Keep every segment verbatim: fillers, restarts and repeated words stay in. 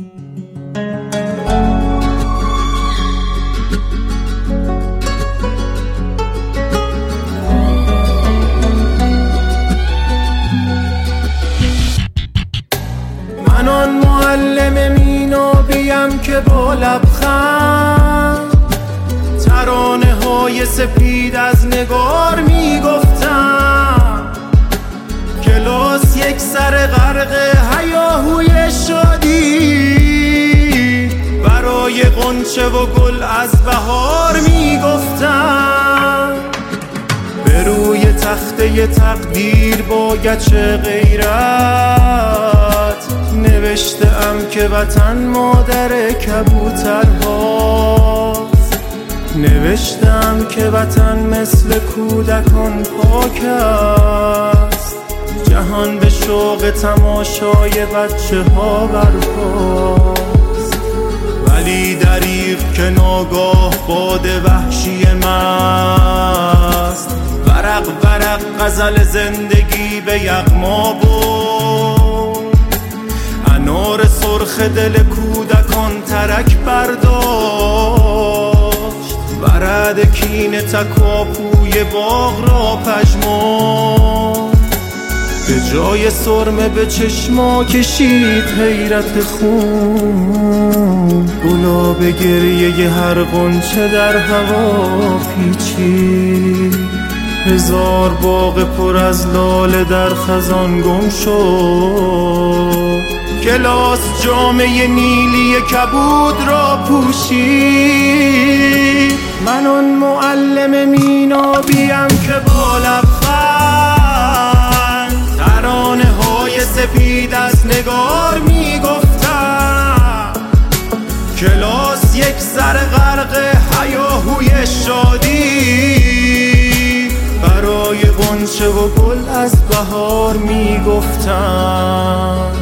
من آن معلم مینابیم که با لبخند ترانه های سپید از نگار میگفتم. کلاس یک سر غرق هیاهوی شادی برای غنچه و گل از بهار میگفتم. به روی تخته تقدیر با گچ غیرت نوشتم که وطن مادر کبوترهاست. نوشتم که وطن مثل کودکان پاک است. جهان به شوق تماشای بچه ها برپاست. ولی دریغ که ناگاه باد وحشی مست ورق ورق غزل زندگی به یغما برد. انار سرخ دل کودکان ترک برداشت. ورد کین تکاپوی باغ را پژمرد. به جای سرمه به چشما کشید حیرت خون. گلاب گریه هر غنچه در هوا پیچید. هزار باغ پر از لاله در خزان گم شد. کلاس جامه نیلی کبود را پوشید. من آن معلم مینابیم که با لبخند ترانه های سپید از نگار میگفتم. کلاس یک سر غرق هیاهوی شادی برای غنچه و گل از بهار میگفتم.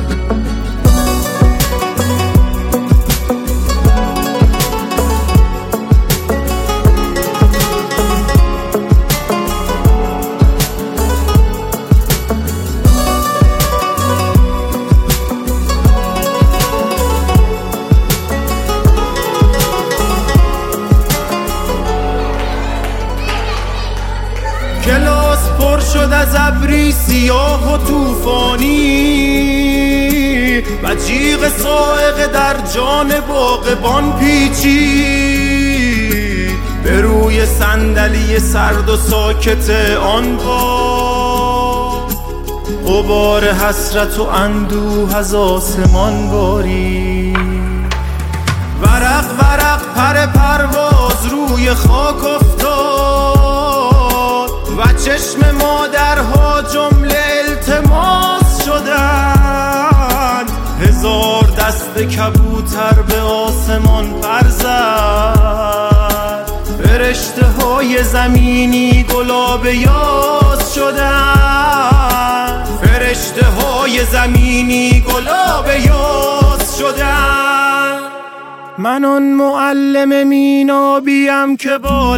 کلاس پر شد از ابری سیاه و طوفانی و جیغ صاعقه در جان باغبان پیچید. به روی صندلی سرد و ساکت آن باغ غبار حسرت و اندوه از آسمان بارید. ورق ورق پر پرواز روی خاک افتاد و چشم مادرها جمله التماس شدند. هزار دست کبوتر به آسمان پر زد. فرشته های زمینی گلاب یاس شدند. فرشته های زمینی گلاب یاس شدند. من آن معلم مینابیم که با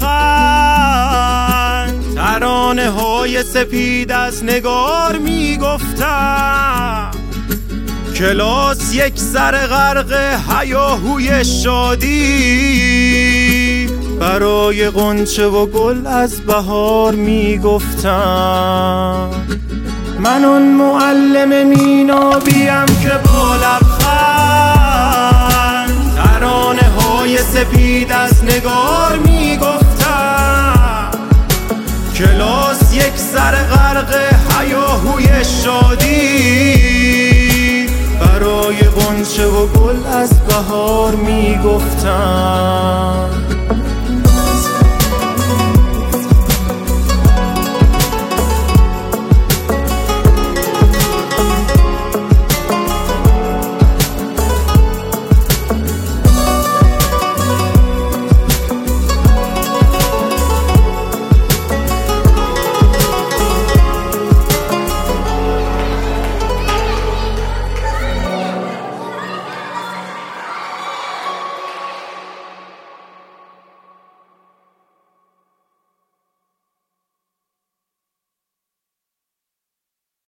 لبخند ترانه های سپید از نگار میگفتم. کلاس یک سر غرق هیاهوی شادی برای غنچه و گل از بهار میگفتم. من آن معلم مینابیم که با لبخند ترانه های سپید از نگار میگفتم. کلاس یک سر غرق هیاهوی شادی برای غنچه و گل از بهار میگفتم.